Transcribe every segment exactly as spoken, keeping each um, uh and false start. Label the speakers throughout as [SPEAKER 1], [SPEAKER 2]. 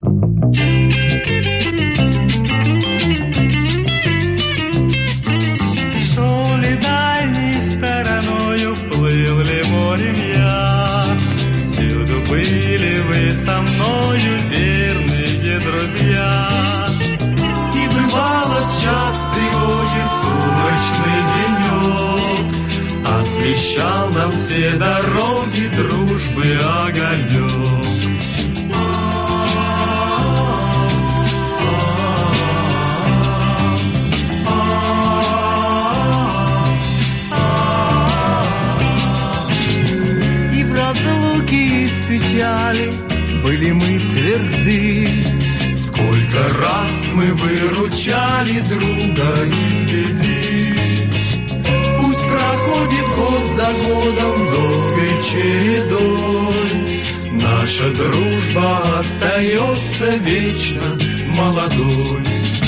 [SPEAKER 1] Шел ли дальней стороною, плыл ли морем я, всюду были вы со мною, верные друзья. И бывало в час тревоги, сумрачный денек освещал нам все дороги дружбы огонек. И в разлуке, и в печали были мы тверды. Сколько раз мы выручали друга из беды. Пусть проходит год за годом долгой чередой, наша дружба остается вечно молодой.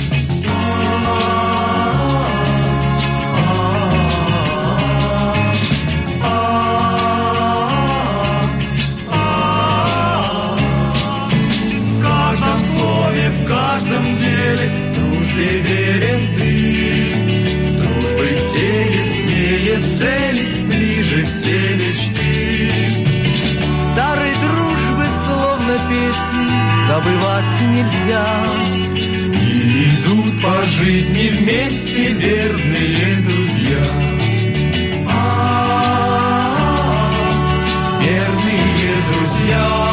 [SPEAKER 1] В каждом деле дружбе верен ты. С дружбой все яснее цели, ближе все мечты. Старой дружбы словно песни забывать нельзя. И идут по жизни вместе верные друзья. А-а-а, верные друзья.